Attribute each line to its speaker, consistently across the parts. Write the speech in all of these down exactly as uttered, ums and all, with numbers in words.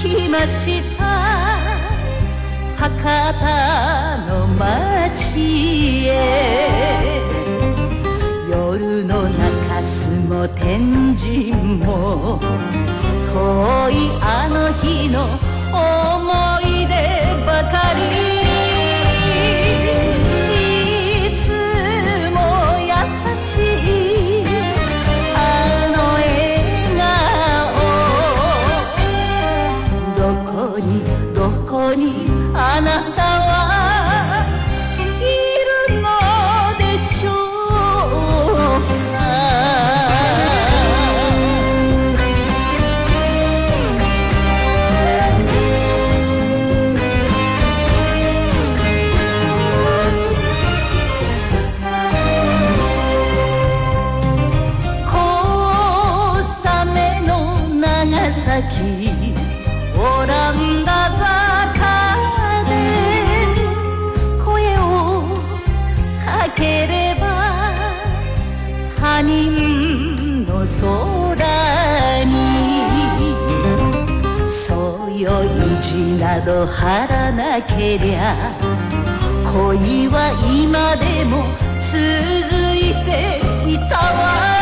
Speaker 1: 来ました博多の街へ。夜の中洲も天神も遠いあの日の思い出ばかり。いつも優しいあの笑顔、どこにどこにあなたはいるのでしょうか。小雨の長崎オランダ坂ければ他人の空にそよい字など貼らなけりゃ恋は今でも続いていたわ。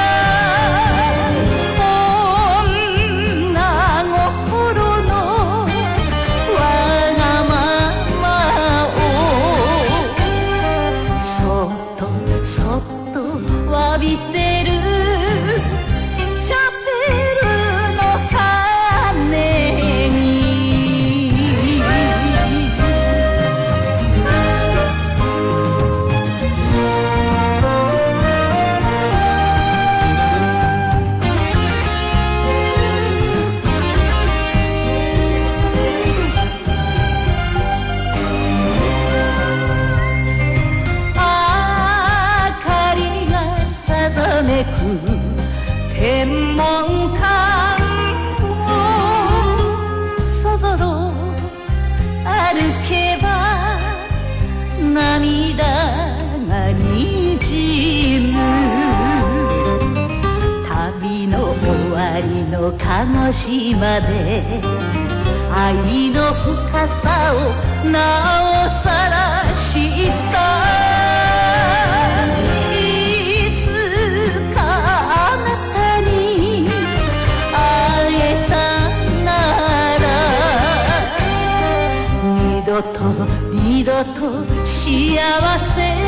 Speaker 1: 詫びてるチャペルの鐘に天文館をそぞろ歩けば涙がにじむ。旅の終わりの鹿児島で愛の深さをなおさら知った。二度と二度と幸せ